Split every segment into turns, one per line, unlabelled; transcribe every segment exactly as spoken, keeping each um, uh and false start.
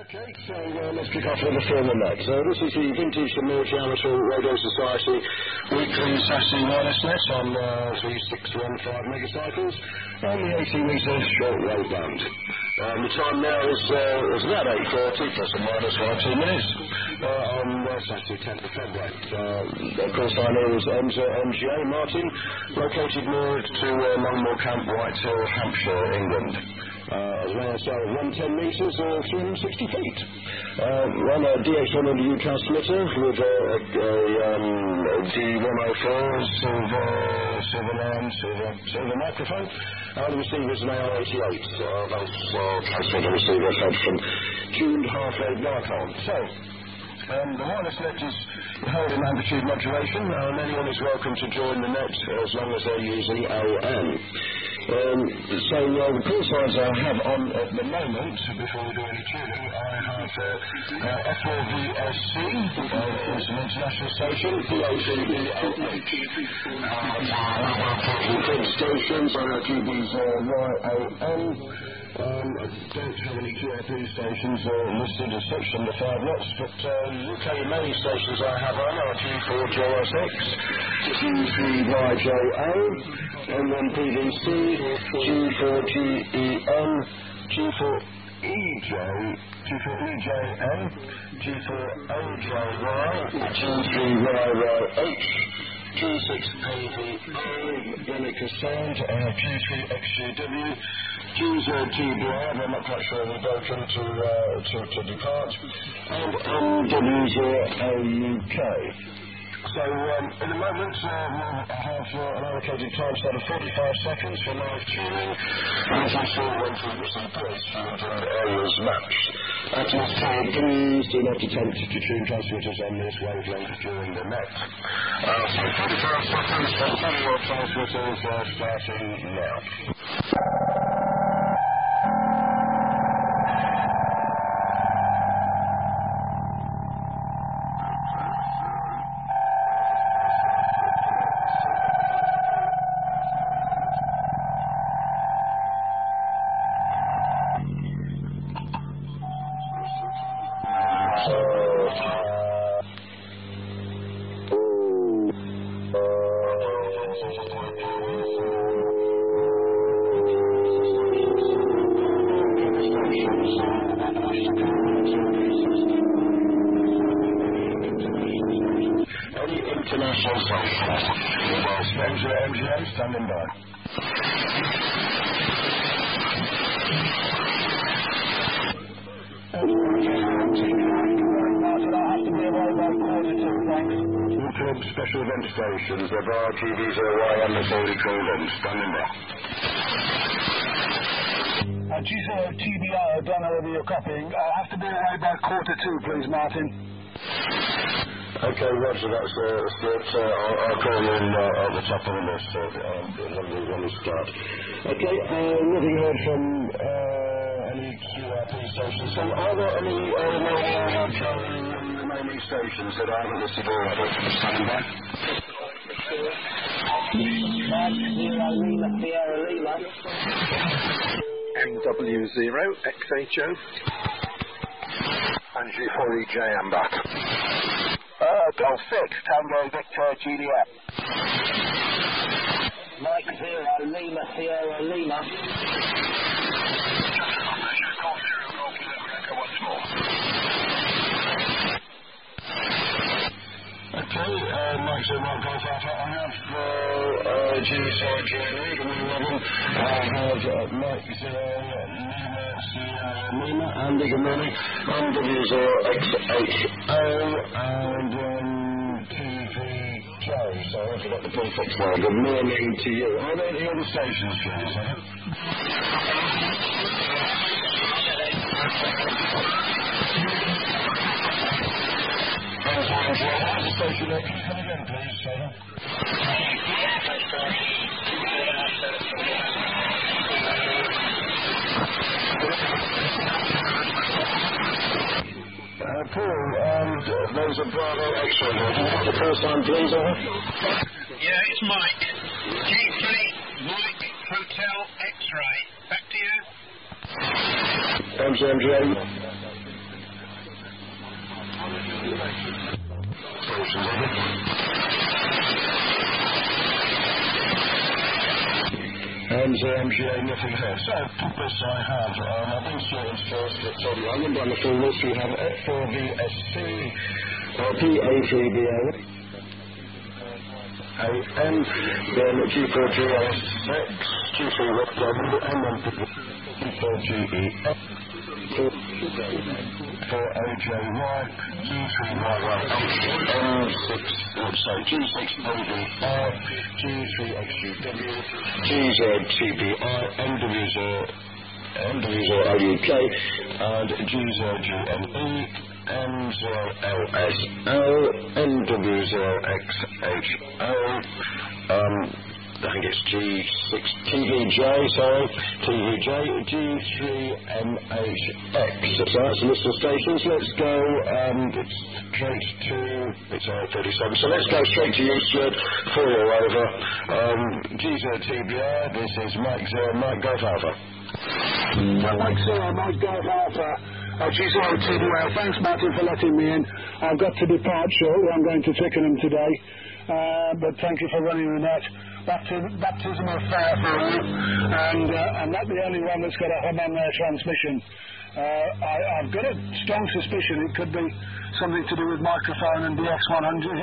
Okay, so uh, let's kick off with a film on that. So this is the Vintage and Military Amateur Radio Society weekly Saturday wireless net on uh, the six one five megacycles and the eighty metre shortwave band. Um, the time now is, uh, is about eight forty, plus or minus five, two minutes, uh, on uh, Saturday tenth of February. Uh, of course, I know is M G A Martin, located near to uh, Longmoor Camp, Whitehill, Hampshire, England. Uh, as well as uh, one hundred ten metres or three hundred sixty feet. Uh, run a D X one hundred U C A S splitter with a, a, a, um, a D one oh four silver, silver line, silver, silver microphone. Uh, the receiver is an A R eighty-eight. Uh, that's uh, transmitter receiver fed from tuned half-wave Nikon. So, Um, the wireless net is held in amplitude modulation, uh, and anyone is welcome to join the net as long as they're using A M. Um, so uh, the call signs I have on at the moment, before we do any tuning, I have uh, uh, F four V S C, uh, it's an international station, P O C B O H. Uh, stations, I have G B's uh, Y O N. Um, I don't have any Q R P stations uh, listed as such under five lots, but uh, U K main stations I have on are G four J S X, G three Y J A, and then P V C, G four G E N, G four E J, G four E J N, G four O J Y, G three Y Y H, G six A V O, Yenica Sound, uh, G three X J W, G Z T B R, I'm not quite sure they're broken to, uh, to, to depart, and M W zero A U K. So, um, in a moment, uh, we'll have uh, an allocated time set of forty-five seconds for live tuning, and also one frequency place and uh, areas matched. At this time, please do not attempt to tune transmitters on this wavelength during the net. Uh, so, forty-five seconds for the transmitters uh, starting now. International social. Well, Spencer M G M standing by. Club Special Event Stations, the bar T V zero Y M that's already called in, standing by.
Uh, G zero T B R, I don't know whether you're copying. I have to be away by quarter two, please, Martin.
Okay, Roger, that's uh, that's it. Uh, I'll, I'll call you in uh, at the top of the list uh, um, when, we, when we start. Okay, uh, nothing heard from uh, any Q R P stations. So are there any uh, remaining stations that I haven't listed already? Standing by.
Zero Lima Sierra Lima.
M W zero X H O.
And G four E J, I'm back.
Uh, Golf six, Tango Victor G D F.
Mike Zero Lima Sierra Lima.
Okay, uh, Mike Zero Golf Alpha, I have uh, uh, G zero J A, one eleven. I have uh, Mike Zero Lima Sierra Lima, Andy, good morning. M W zero X H O, and um, T V J, so I forgot the prefix now. Good morning to you. Are there any other stations, please? Where's the station there? Can you come again, please, Sarah? Uh, Paul, um, there's a Bravo X-ray here. Can you have the first line, please, over?
Yeah, it's Mike. G three, Mike, Hotel X-ray. Back to you.
M G M G A. Z M G A, nothing here. So, this I have. Um, I've been sorted first. Let's tell you, I'm going to run the full list. We have F four V S C, uh, P A three B A, A N, then G four G S six, G three Rock W, and then G four G E F, four O J Y, G three Y Y N six, oh, sorry, G six O V R, G three X U W, G Z T B I, N W Z, N W Z O U K, and G Z G M E, M zero L S L, N W zero X H L, um, I think it's G six T V J, sorry, T V J, G three M H X. So that's a list of stations. Let's go, um, it's straight to, it's R thirty-seven. So let's go straight to you, Stuart, for your over. Um, G Z T B I, this is Mike Zero, Mike Golf Alpha.
Well, Mike Zero, Mike Golf Alpha. Uh, G zero T B I. Thanks, Martin, for letting me in. I've got to depart shortly. I'm going to Twickenham today. Uh, but thank you for running the net. Baptism, baptism of fire for you. And uh, I'm not the only one that's got a hum on their transmission. Uh, I, I've got a strong suspicion it could be something to do with microphone and D X one hundred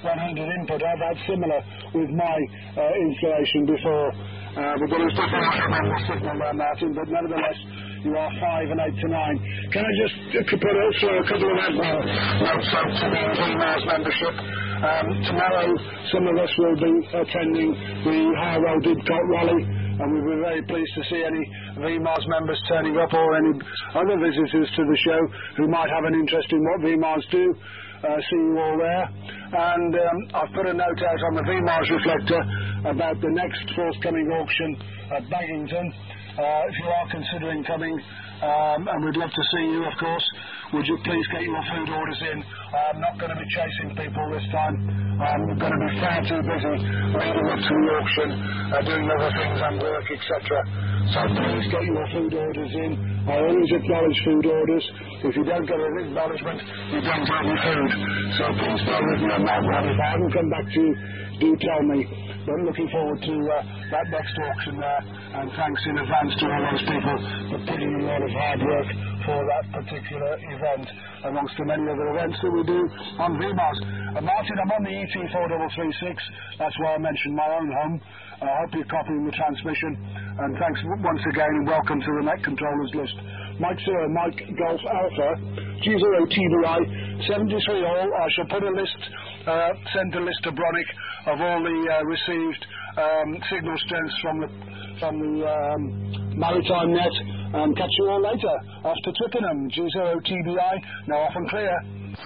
input. I've had similar with my uh, installation before. Uh, but there was definitely a signal there, Martin, but nevertheless, you are five and eight to nine. Can I just uh, put also a couple of admin notes out to the V MARS membership? Um, tomorrow, some of us will be attending the Harrow Didcot Rally, and we'll be very pleased to see any V MARS members turning up or any other visitors to the show who might have an interest in what V MARS do. Uh, see you all there. And um, I've put a note out on the V MARS reflector about the next forthcoming auction at Baggington. Uh, if you are considering coming, um, and we'd love to see you, of course, would you please get your food orders in? I'm not going to be chasing people this time. I'm going to be far too busy leading up to the auction, uh, doing other things and work, et cetera. So please get your food orders in. I always acknowledge food orders. If you don't get an acknowledgement, you don't get your food. So please bear with me on that one. If I haven't come back to you, do tell me. But looking forward to uh, that next auction there. And thanks in advance to all those people for putting in a lot of hard work for that particular event, amongst the many other events that we do on V MARS. Uh, Martin, I'm on the E T four three three six. That's why I mentioned my own home. I uh, hope you're copying the transmission. And thanks once again and welcome to the Net Controllers list. Mike Zero, Mike Golf Alpha, G zero T B I, seventy-three all. I shall put a list, uh, send a list to Bronick of all the uh, received um, signal strengths from the from the um, Maritime Net, and catch you all later. Off to Twickenham, G zero T B I, now off and clear.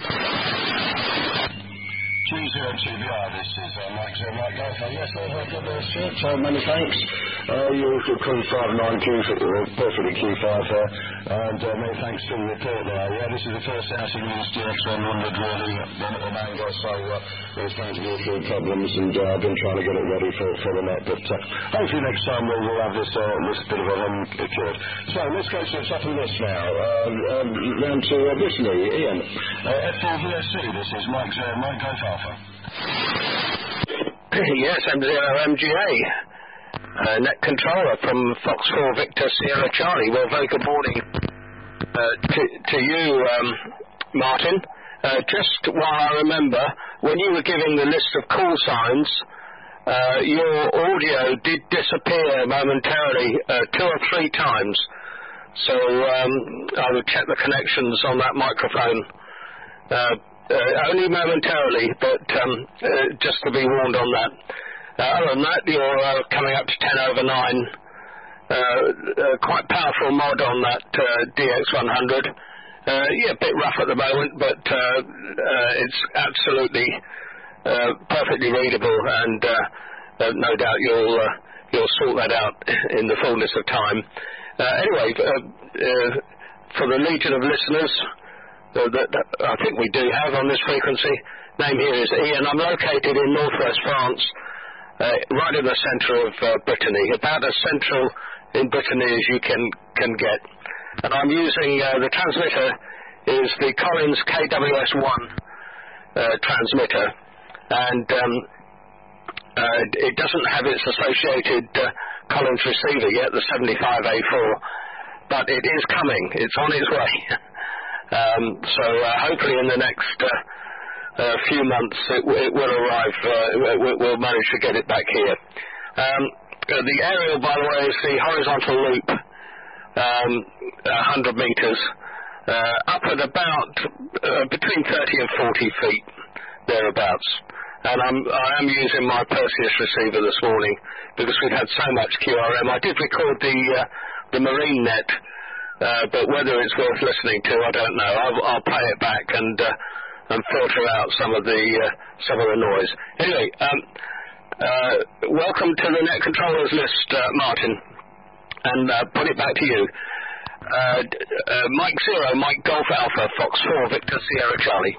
G zero T B I, this is uh, Mike Zero, Mike Golf. Yes, I've got this, so many thanks. Uh, you could call five nine Q for uh, perfectly Q five there. And uh, many thanks to the report there. Yeah, this is the first outing of this G X one hundred really one at the Mango, so uh, there's going to be a few problems, and uh, I've been trying to get it ready for, for the net. But uh, hopefully next time we'll, we'll have this, uh, this bit of a hum cured. So let's go to the top of the list now. Uh, um, round to uh, Brittany, Ian. Uh, F four V S C, this is Mike Zero, Mike Golf Alpha.
Yes, M zero M G A. Uh, net controller from Fox four Victor Sierra Charlie. Well, very good morning uh, to, to you, um, Martin. Uh, just while I remember, when you were giving the list of call signs, uh, your audio did disappear momentarily uh, two or three times. So um, I would check the connections on that microphone. Uh, uh, only momentarily, but um, uh, just to be warned on that. Uh, other than that, you're uh, coming up to ten over nine. Uh, uh, quite powerful mod on that uh, D X one hundred. Uh, yeah, a bit rough at the moment, but uh, uh, it's absolutely uh, perfectly readable, and uh, uh, no doubt you'll uh, you'll sort that out in the fullness of time. Uh, anyway, uh, uh, for the legion of listeners uh, that, that I think we do have on this frequency, name here is Ian. I'm located in northwest France. Uh, right in the centre of uh, Brittany, about as central in Brittany as you can, can get. And I'm using, uh, the transmitter is the Collins K W S one uh, transmitter, and um, uh, it doesn't have its associated uh, Collins receiver yet, the seventy-five A four, but it is coming. It's on its way. um, so uh, hopefully in the next uh, uh, few months it, it will arrive. Uh, we'll, we'll manage to get it back here. Um, uh, the aerial, by the way, is the horizontal loop, um, one hundred metres, uh, up at about uh, between thirty and forty feet, thereabouts. And I'm, I am using my Perseus receiver this morning because we've had so much Q R M. I did record the uh, the marine net, uh, but whether it's worth listening to, I don't know. I'll, I'll play it back and uh, and filter out some of the uh, some of the noise. Anyway, um, uh, welcome to the Net Controllers list, uh, Martin, and uh, put it back to you. Uh, uh, Mike Zero, Mike Golf Alpha, Fox Four, Victor Sierra Charlie.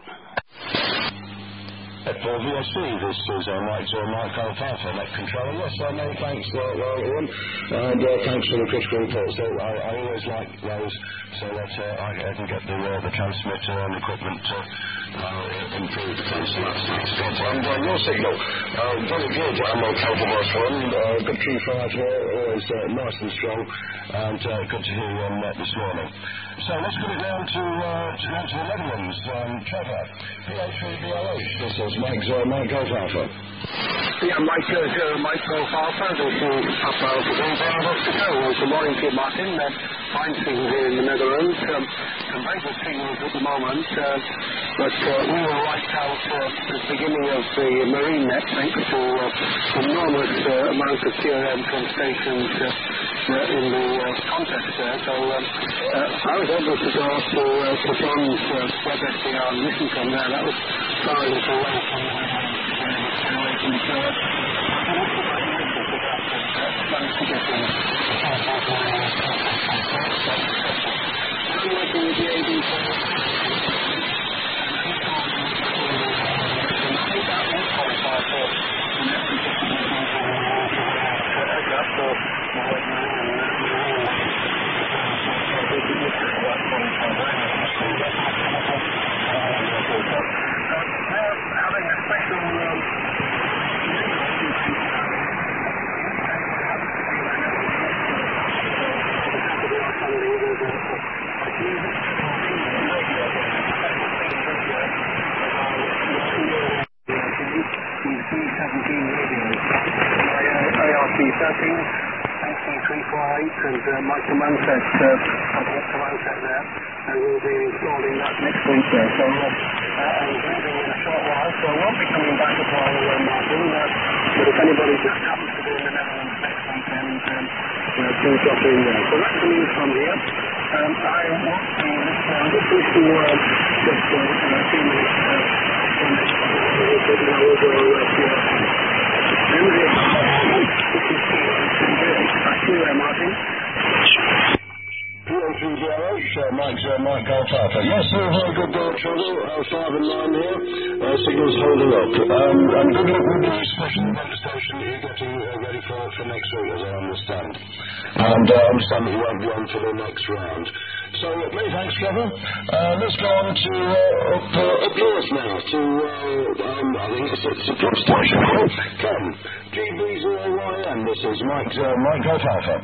For V S C, this is uh, Mike Zero, Mike Golf Alpha, Net Controller. Yes, uh, many thanks, uh, well, Ian, and uh, thanks for the critical reports. So I, I always like those so that uh, I, I can get the, uh, the transmitter and equipment uh, uh, improved. Thanks so much, thanks, Scott. And uh, your signal, uh, very good. I'm on Calvin Voice one. Uh, good Q five here, always uh, nice and strong, and uh, good to hear you on net this morning. So let's get it down to, uh, to, down to the Netherlands. Um, Trevor, P A three B L H, this is Mike Zero, Mike Golf Alpha.
Yeah, Mike uh, Zero, Mike Golf Alpha, this is Papa Alpha Golf Alpha. Good morning to you, Martin. Uh, fine signals here in the Netherlands. Um, some very good signals at the moment. Uh, but uh, we were right out uh, at the beginning of the marine net, thanks to uh, enormous uh, amount of Q R M from stations uh, uh, in the uh, contest there. So um, uh, I was able to go up to uh, to John's uh, web S D R and listen from there. That was far a little way from the away from the church. Managed to get in. I'm working with the A D having a special thirteen, N C three four eight, and uh, Michael Mansett, uh, Michael Mansett there, and we'll be installing that next week there. So, uh, uh, I'm leaving in a short while, so I won't be coming back at all, uh, Martin, uh, but if anybody just happens to be in the Netherlands next weekend, um, uh, do drop in there. So that's the news from here. Um, I want to, uh, just wish you uh, just uh, a few minutes uh, from this one. We'll take it over uh, back to you there, Martin.
P A three B L H, uh, Mike Zero, Mike Golf Alpha. Yes, sir, very good uh, trouble. Uh, five and nine here. Uh, signals holding up. Um, and good luck with the special weather station you're getting uh, ready for, for next week, as I understand. And uh, I understand that you won't be on for the next round. So, uh, many thanks, Trevor. Uh, let's go on to uh, up, uh, up north now, to, uh, um, I think it's, it's a drop station. Ken, G B zero Y N, this is Mike, uh, Mike Golf Alpha.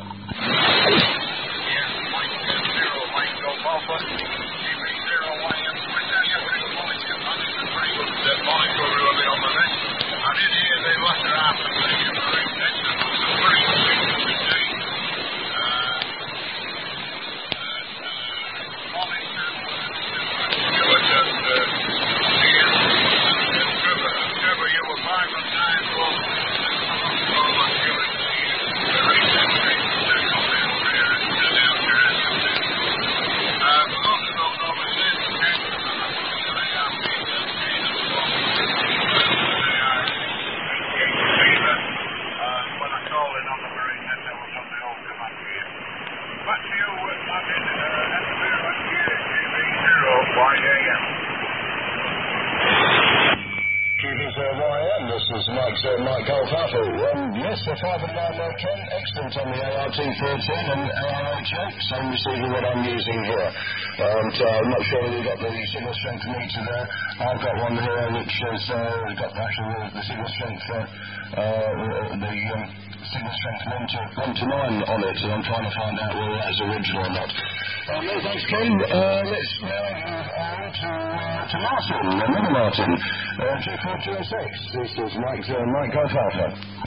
Alpha, G B zero Y M, I tell you, when it's going to come, it's a pretty good uh, monitor a little bit on the net. I did hear they lost their half and they get the right net, and it was a pretty good thing to be doing. Uh, uh, monitor, you were just, uh, Ian, and Trevor, Trevor, you were five and nine, well, so much you would see the right net, they're coming over here, and they're down here, and Uh,
is Mike, uh, Mike Golf Alpha. Um, yes, the five and nine uh, Ken, excellent on the A R T thirteen and A R H eight, same receiver what I'm using here. And uh, I'm not sure whether you've got the signal strength meter there. I've got one here which has uh, got actually the, the signal strength, uh, uh, the um, signal strength one to, one to nine on it, and I'm trying to find out whether that is original or not. Um, no, thanks, Ken. Uh, let's now move on to, uh, to Martin, another Martin. Uh, two four two oh six. This is Mike, uh, Mike Golf Alpha.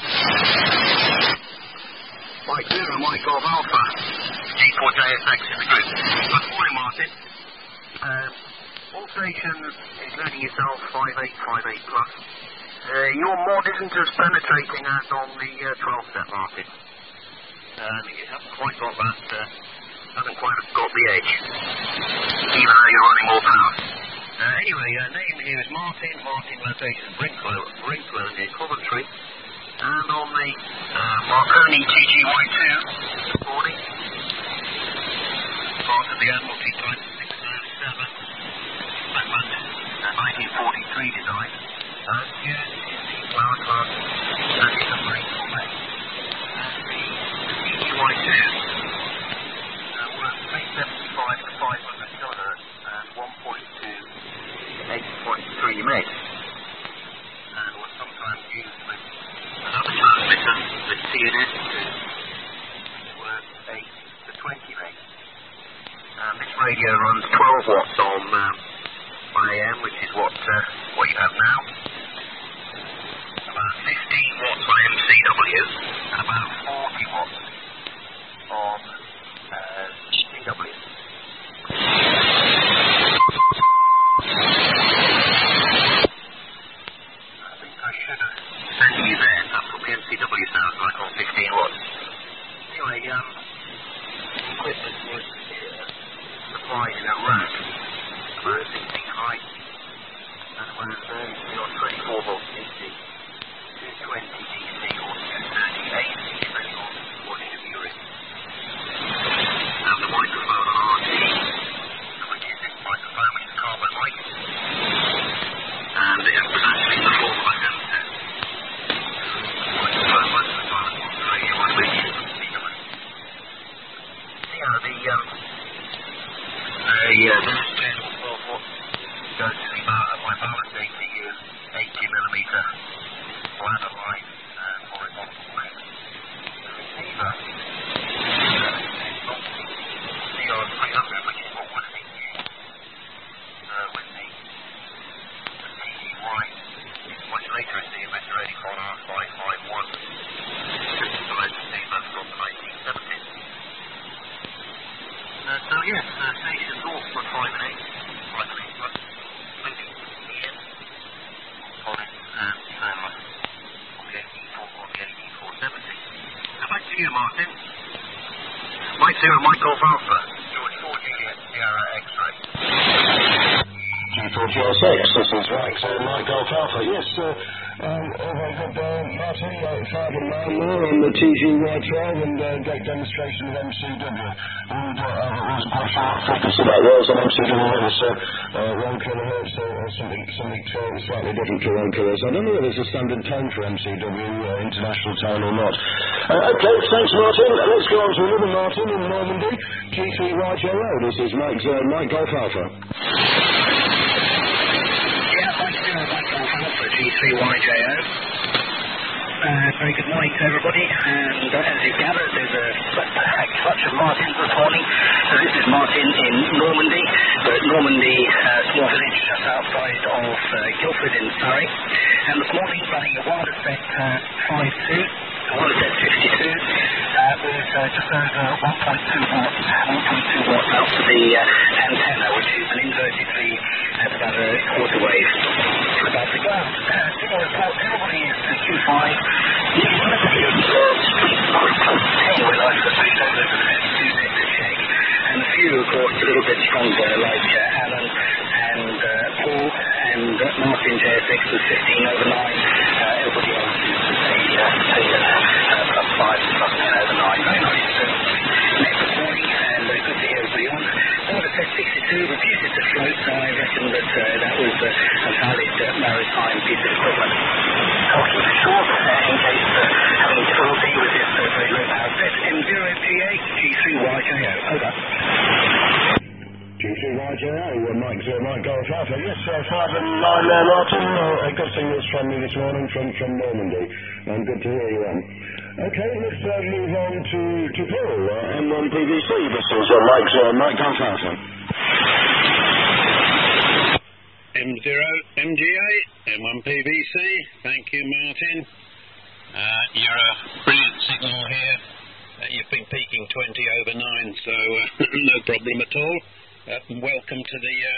Mike Zero, Mike Golf Alpha. G four J S X in the group. Good morning, Martin. Uh, all stations, including yourself, five eight five eight plus. Uh, your mod isn't as penetrating as on the uh, twelve step, Martin. Uh, you haven't quite got that, uh, haven't quite got the edge, even though you're running more power. Uh, anyway, uh, name here is Martin, Martin location Brinklow, Brinklow near Coventry, and on the uh, Marconi T G Y two this morning, part of the Admiralty Type six oh seven, Batman uh, nineteen forty-three design, and here is the flower class that is a very complex. And the, the T G Y two uh, works three seventy-five to five hundred kilohertz and one point two eight point three meg, and was sometimes used with another transmitter, the T N S two, which works eight to twenty meg. And this radio runs twelve watts on um, I A M, which is what uh, what you have now, about fifteen watts on M C W, and about forty watts on uh, C W. Sending you there, that's what the M C W sounds like on fifteen watts. Anyway, um, the equipment was uh, supplied in a rack, about six feet high, and about thirty or twenty-four volts D C, two twenty D C or two thirty A C, depending on what unit you're in. And the microphone on R T, which is this microphone, which is carbon mic, and it was actually the form of a handset. Yeah, the um, the uh, this channel twelve watts goes to the uh, my balance A T U, eighty millimeter ladder line and horizontal mount. The receiver is not C R three hundred, which is what would have been used uh, with the, the T G Y. It's much later in the Investor Eighty-four R five five one. This is the receiver from the nineteen seventies. Uh, so yes, uh, stations all for five and eight, five and eight plus, including Ian, Colin, and Sarah on the eighteen four seventy. Now back to you, Martin. Mike Zero, Mike Golf Alpha, George four Juliet Sierra X-Ray.
G four G S X, this is right, so Mike Golf Alpha, yes, uh, um, all very good, uh, Martin, uh, five and nine more on the T G Y twelve, and uh, great demonstration of M C W. And uh, I wasn't quite sure what frequency that was on M C W, it was uh, uh, one kilohertz or, or something, something uh, slightly different to one kilohertz. I don't know whether it's a standard tone for M C W, uh, international tone or not. Uh, okay, thanks Martin. Let's go on to another Martin in Normandy, G three Y J O. This is Mike, uh, Mike Golf Alpha.
G three Y J O. Uh, very good morning to everybody, and uh, as you gathered, there's a packed clutch of Martins this morning. So this is Martin in Normandy, but Normandy, uh, small village just outside of uh, Guildford in Surrey. And this morning, running a wireless set uh, five two, a wireless set fifty-two, uh, with uh, just over one point two watts, one point two watts out to the uh, antenna, which is an inverted V at about a quarter wave. About the ground. Uh, signal report, everybody is uh, Q five. ten with like the three over the two bits to check. And a few, of course, a little bit stronger, like uh, Alan and uh, Paul and uh, Martin J S X was fifteen over nine. Uh, everybody else is a, uh, a uh, plus five, plus ten over nine. Very nice. Uh, next this morning, and uh, good to hear everybody on. Order set sixty-two refuses to float, so I reckon that uh, that was uh, a valid uh, maritime piece of equipment. Okay. two Y J O. Over.
G two Y J O, uh, Mike Zero, Mike Golf Alpha. Yes, uh, five and nine there, Martin. Uh, a good signals from you this morning from, from Normandy. Um, good to hear you on. Okay, let's uh, move on to, to Paul, uh, M one P V C. This is uh, Mike Zero, Mike Golf Alpha.
M zero M G A, M one P V C. Thank you, Martin. Uh, you're a brilliant signal here. Uh, you've been peaking twenty over nine, so uh, no problem at all. Uh, welcome to the uh,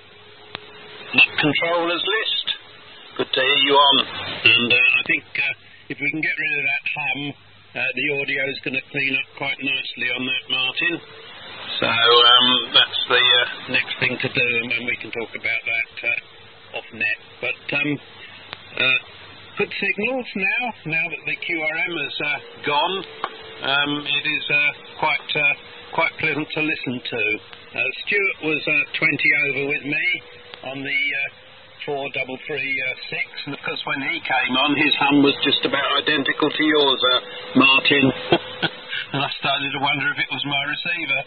net controllers list. Good to hear you on. And uh, I think uh, if we can get rid of that hum, uh, the audio is going to clean up quite nicely on that, Martin. So um, that's the uh, next thing to do, and then we can talk about that uh, off net. But um, uh, good signals now. Now that the Q R M has uh, gone, um, it is uh, quite uh, quite pleasant to listen to. Uh, Stuart was uh, twenty over with me on the uh, four double three six, and of course when he came on, his hum was just about identical to yours, uh, Martin. And I started to wonder if it was my receiver.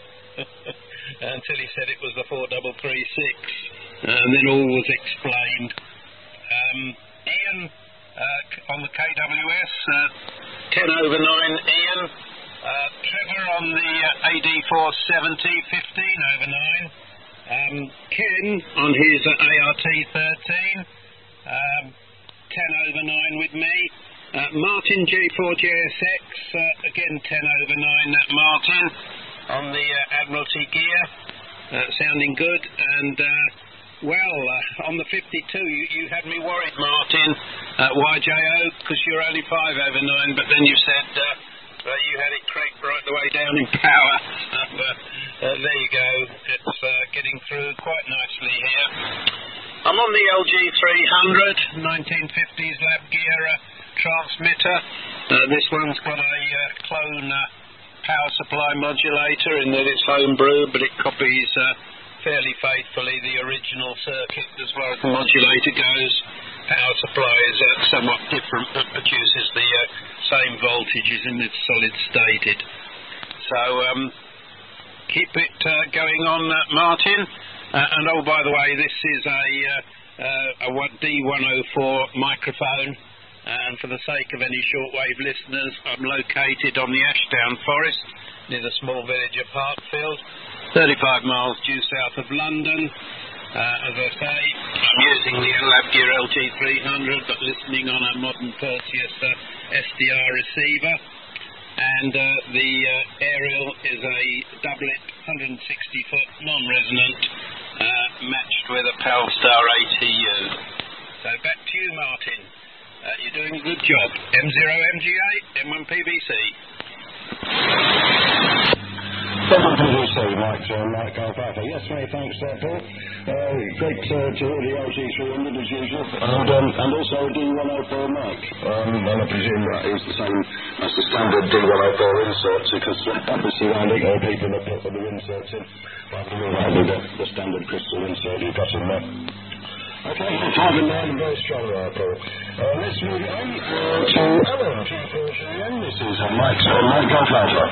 Until he said it was the four double three six, and then all was explained. Um, Ian uh, on the K W S, uh, ten over nine, Ian. Uh, Trevor on the uh, A D four seventy, fifteen over nine. Um, Ken on his uh, A R T thirteen, um, ten over nine with me. Uh, Martin G four J S X, uh, again ten over nine, that Martin. On the uh, Admiralty gear, uh, sounding good, and uh, well, uh, on the fifty-two, you, you had me worried, Martin, uh, Y J O, because you're only five over nine, but then you said uh, that you had it cranked right the way down in power. So, uh, uh, there you go, it's uh, getting through quite nicely here. I'm on the L G three hundred, nineteen fifties lab gear uh, transmitter. Uh, this one's got a uh, clone uh, power supply modulator in that it's home brewed, but it copies uh, fairly faithfully the original circuit as far as the modulator goes. Power supply is uh, somewhat different, but produces the uh, same voltages in its solid stated. So um, keep it uh, going on, uh, Martin. Uh, and oh, by the way, this is a, uh, uh, a D one oh four microphone. And for the sake of any shortwave listeners, I'm located on the Ashdown Forest, near the small village of Hartfield, thirty-five miles due south of London. Uh, as I say, I'm using the Lab Gear L G three hundred, but listening on a modern Perseus uh, S D R receiver. And uh, the uh, aerial is a doublet, one hundred sixty foot non-resonant, uh, matched with a Pelstar A T U. So back to you, Martin. Uh, you're doing a good job. M zero M G A, M one P V C.
M one P V C, Mike, uh, Mike Golf Alpha. Yes, mate, thanks, uh, Paul. Uh, great uh, to hear the L G three hundred as usual, and, um, and also D one oh four mic. Um, and I presume that is the same as the standard D one oh four inserts, because uh, obviously around it there are people that put the inserts in. But we will have the, the standard crystal insert you've got in there. Okay, five and nine, very strong there, Paul. Uh, let's move on uh, to Ellen, G four J N. This is uh, Mike, uh, Mike Golf Alpha.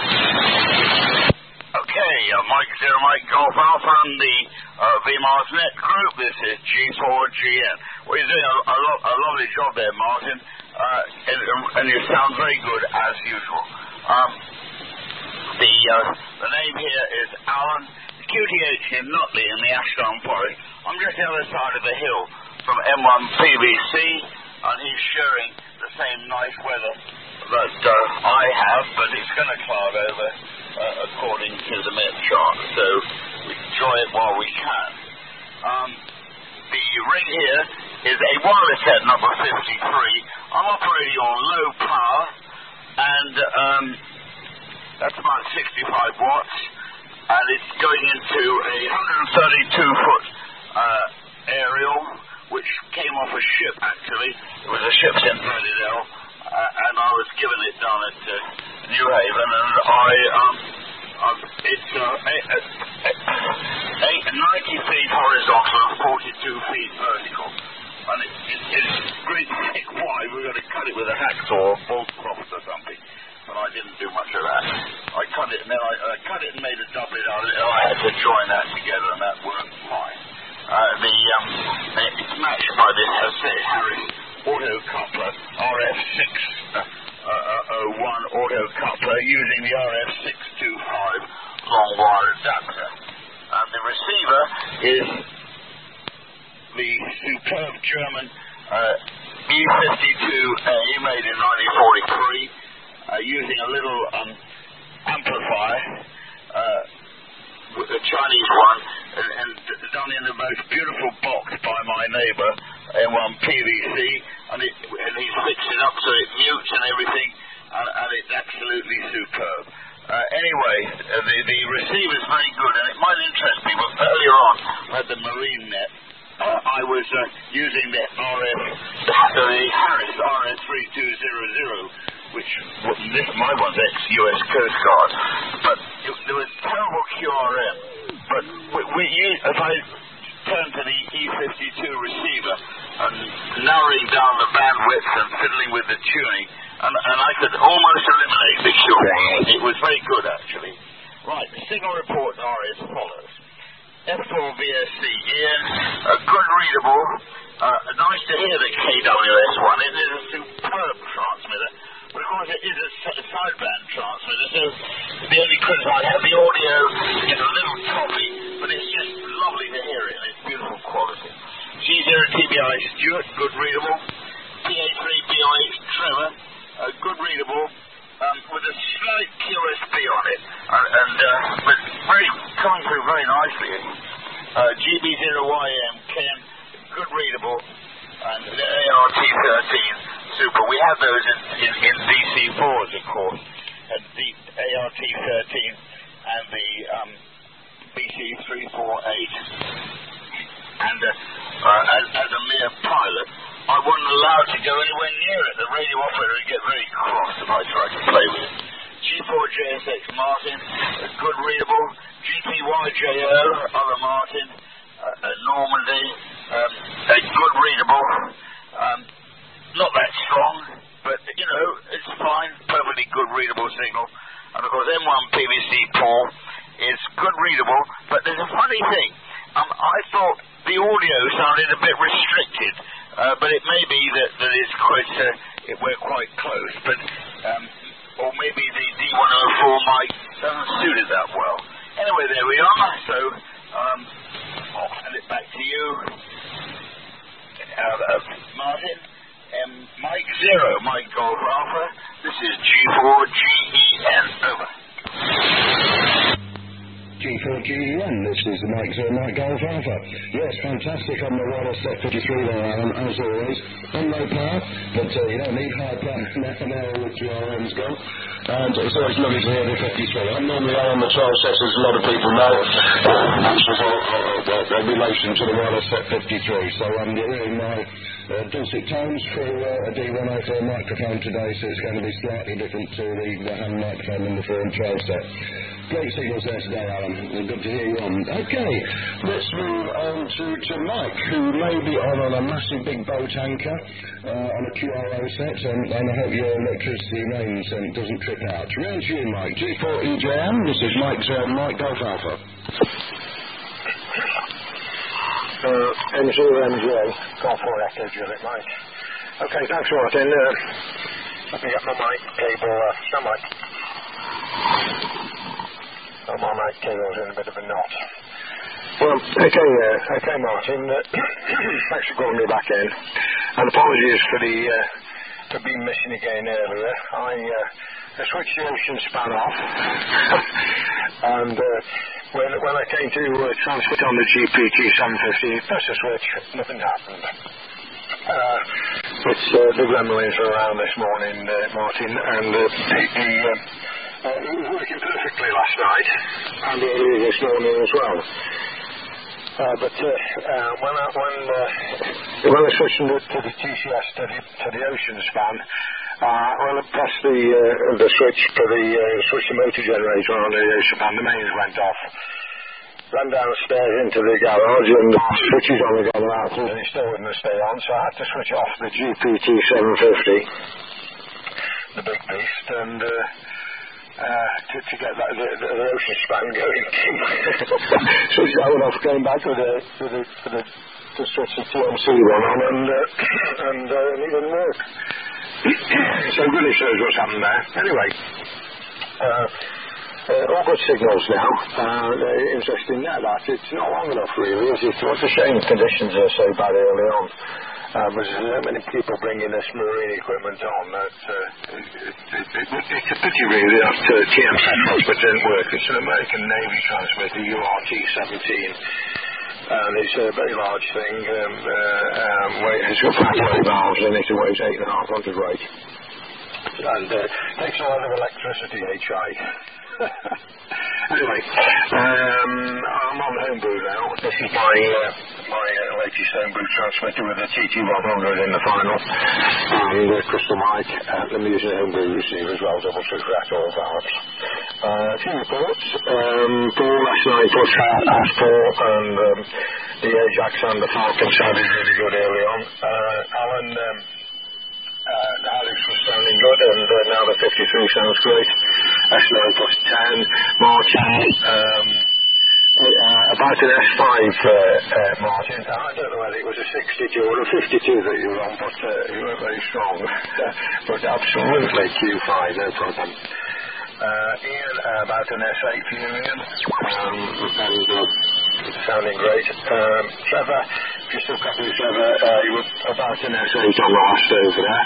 Okay, uh, Mike Zero, Mike Golf Alpha and the uh, V Mars Net group. This is G four G N. Well, you're doing a, a, lo a lovely job there, Martin, uh, and, and you sound very good as usual. Um, the, uh, the name here is Alan, Q T H in Nutley in the Ashdown Forest. I'm just the other side of the hill from M one P V C, and he's sharing the same nice weather that uh, I have, but it's going to cloud over uh, according to the Met chart, so we enjoy it while we can. Um, the ring here is a wireless set number fifty-three. I'm operating on low power, and um, that's about sixty-five watts, and it's going into a one hundred thirty-two foot uh, aerial, which came off a ship, actually. It was a ship in Bradidell, uh, and I was given it down at uh, New Haven, and I, um, um it's uh, eight, uh, eight, ninety feet horizontal and forty-two feet vertical. And it, it, it's great thick wide. We're going to cut it with a hacksaw or bolt croft or something. But I didn't do much of that. I cut it and then I, I um, it's matched by this uh, Harris auto coupler R F six oh one auto coupler using the R F six twenty-five long wire adapter. And the receiver is the superb German uh, E fifty-two A made in nineteen forty-three, uh, using a little um, amplifier, uh, with a Chinese one, and, and done in the most beautiful box by my neighbour, M one P V C, and, it, and he's fixed it up so it mutes and everything, and, and it's absolutely superb. Uh, anyway, uh, the, the receiver's very good, and it might interest people. Earlier on, I had the Marine net. Uh, I was uh, using the R F, the Harris R F three two hundred, which well, this my one's ex-U S Coast Guard, but it, there was terrible Q R M. But we, we use, if I turn to the E fifty-two receiver and narrowing down the bandwidth and fiddling with the tuning, and, and I could almost eliminate the Q R M. It was very good, actually. Right, the signal reports are as follows. F four V S C, Ian, a good readable, uh, nice to hear the K W S one. It is a superb transmitter, but of course it is a sideband transmitter, so the only criticism I have, the audio is a little choppy, but it's just lovely to hear it, and it's beautiful quality. G zero T B I Stuart, good readable. P A three B O H Trevor, uh, good readable. Um, with a slight Q S B on it, and, and uh, but very coming through very nicely. Uh, G B zero Y M Ken, good readable, and the A R T thirteen, super. We have those in, in, in D C fours, of course, and the A R T thirteen and the um, B C three forty-eight. And uh, uh, as, as a mere pilot, I wasn't allowed to go anywhere near it. The radio operator would get very cross if I tried to play with it. G four J S X Martin, a good readable. G P Y J O, other Martin, uh, uh, Normandy, um, a good readable. Um, not that strong, but, you know, it's fine. Perfectly good readable signal. And, of course, M one P V C Paul is good readable. But there's a funny thing. Um, I thought the audio sounded a bit restricted. Uh, but it may be that, that it's quite, uh, it, we're quite close, but, um, or maybe the D one oh four mic doesn't suit it that well. Anyway, there we are, so, um, I'll hand it back to you, uh, uh, Martin. Um, Mike Zero, Mike Golf Alpha, this is G four G E N, over.
G four G E N, this is the Mike Zero, Mike Golf Alpha. Yes, fantastic on the wireless set fifty-three there, Alan, as always. On low power, but uh, you don't need high power now with G R M's gone. And it's always lovely to hear the fifty-three. I'm normally on the trial sets, as a lot of people know, which was a, a, a relation to the wireless set fifty-three. So I'm um, hearing my uh, dulcet tones for uh, a D one oh four microphone today, so it's going to be slightly different to the, the hand microphone in the forum trial set. Great signals there today, Alan. Good to hear you on. Okay, let's move on to, to Mike, who may be on, on a massive big boat anchor uh, on a Q R O set, and, and I hope your electricity remains and doesn't trip out. Round to you, Mike. G four E J M, this is Mike, uh, Mike Golf Alpha.
Uh, M zero M J, Golf four Echo Juliet, Mike. Okay, thanks, Martin. Uh, let me get my mic cable, uh, no mic. Oh, my mic cable's in a bit of a knot. Well, okay, uh, okay, Martin. Uh, thanks for calling me back in. And apologies for the uh, for being missing again earlier. I, uh, I switched the ocean span off, and uh, when when I came to uh, transmit on the G P T seven fifty, pressed the switch, nothing happened. Uh, it's uh, the gremlins were around this morning, uh, Martin, and uh, the. the uh, Uh, it was working perfectly last night and earlier this morning as well. Uh, but uh, uh, when I when uh, when I switched to, to the T C S to the, to the ocean span, uh, when I pressed the uh, the switch for the uh, switch the motor generator on the ocean span, the mains went off. Ran downstairs into the garage and the switch is only gone out and it still wouldn't stay on, so I had to switch off the G P T seven fifty, the big beast, and. Uh, uh, to, to get that, the, the, the ocean span going. So I went off going back with a, with a, with a, to stretch the T M C one on, and, uh, and uh, it didn't work. So it really shows what's happened there. Anyway, uh, uh, all good signals now. Uh, interesting that, that. It's not long enough, really, is it? It's a shame conditions are so bad early on. Um, there's so many people bringing this marine equipment on that uh, it, it, it, it, it's a pity, really, that uh, T M C transmitter didn't work. It's an American Navy transmitter, U R T seventeen. And it's a very large thing. Um, uh, um, weight, it's got five valves in it. It weighs eight and a half hundred weight, and uh, takes a lot of electricity. H I. Anyway, um, I'm on homebrew now. This is my uh, my uh, latest homebrew transmitter with the T T one hundred in the final, and uh, crystal mic. Uh, I'm using a homebrew receiver as well, double six rat all valves. Uh, a few reports. Um, Paul last night was asked Paul, and um, the Ajax and the Falcon sounded really good early on. Uh, Alan. Um, Uh, the Alex was sounding good, and uh, now the fifty-three sounds great. S nine plus ten, Martin, um, uh, about an S five, uh, uh, Martin. I don't know whether it was a sixty-two or a fifty-two that you were on, but uh, you were very strong. But absolutely Q five, no problem. Uh, Ian, uh, about an S eight for you, Ian, um, and uh, sounding great. Um, Trevor, just a copy of Trevor, uh, you were about an S eight on the last over there.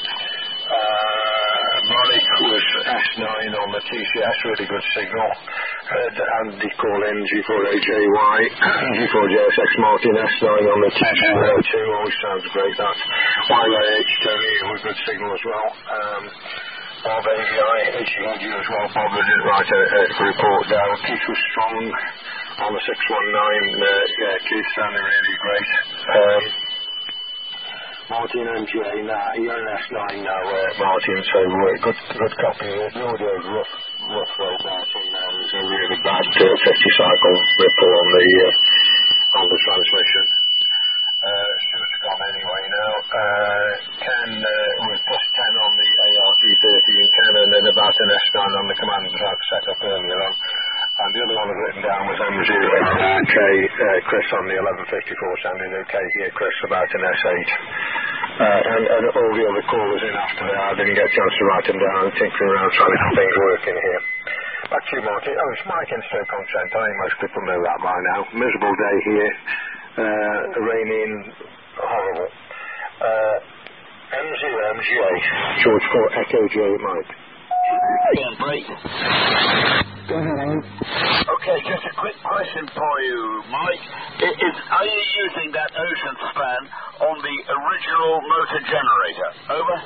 Uh, Malik was S nine on the T C S, really good signal. Uh, Andy call in G four A J Y, G four J S X Martin, S nine on the T C S two, always sounds great. That Y Y H Tony with good signal as well. Um, Bob A V I, H E D as well. Bob didn't write a, a report down. Keith was strong on the six one nine. Uh, yeah, Keith sounded really great. Um, Martin M G A, nah, you're an S nine now, uh, Martin, so uh, good good copy. The audio is rough, rough though, Martin. Now there's a really bad uh, fifty cycle ripple on the, uh, on the transmission. Uh, Stuart's gone anyway now. Uh, Ken uh, was plus ten on the A R T thirteen Ken, and then about an S nine on the command track set up earlier on. And the other one I've written down was M zero K, uh, Chris on the eleven fifty-four sounding okay here, Chris about an S eight. Uh, and, and all the other callers in after that, I didn't get a chance to write them down, tinkering around trying to get things working here. Back to you, Martin. Oh, it's Mike in Stoke-on-Trent. I think most people know that by now. Miserable day here. Uh, raining, horrible. Uh, M zero M G A, George four Echo J Mike.
Yeah, break.
Go ahead, Alan.
Okay, just a quick question for you, Mike. Is, is, are you using that ocean span on the original motor generator? Over.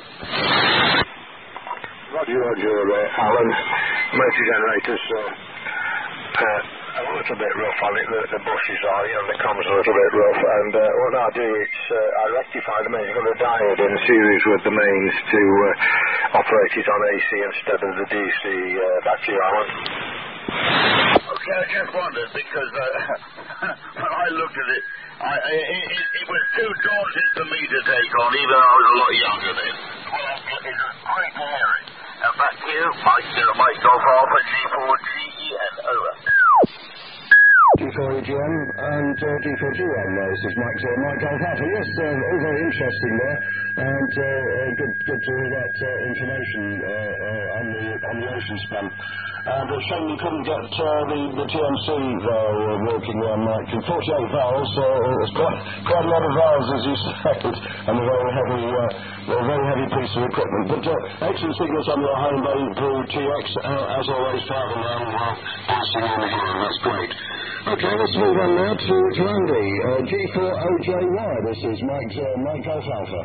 Roger, Roger, uh, Alan. Motor generators, uh, uh, a little bit rough on it, the, the bushes are, you know, the comms are a little bit rough, and uh, what I do is uh, I rectify the mains. I've got a diode in series with the mains to uh, operate it on A C instead of the D C. Uh, back to you, Alan.
Okay, I just wondered, because uh, when I looked at it, I, it, it, it was too daunting for me to take on, even though I was a lot younger then. Well, it was great to hear it. Now back to you, Mike, zero Mike Golf Alpha G four G E N, over.
G four E G M and uh, G four G M. Uh, this is Mike Zero, Mike Golf Alpha. Yes, uh, all very interesting there, and uh, uh, good, good to hear that uh, information uh, uh, on the on the ocean span. Uh, but shame you couldn't get uh, the the T M C valve uh, working there, Mike. And forty-eight valves, uh, it's quite quite a lot of valves, as you said, and a very heavy, uh, a very heavy piece of equipment. But uh, excellent signals on your home brew T X, uh, as always, traveling down while passing on here. That's great. Okay, let's move on now to, to Andy. Uh, G four O J Y. This is Mike uh, Mike Golf Alpha.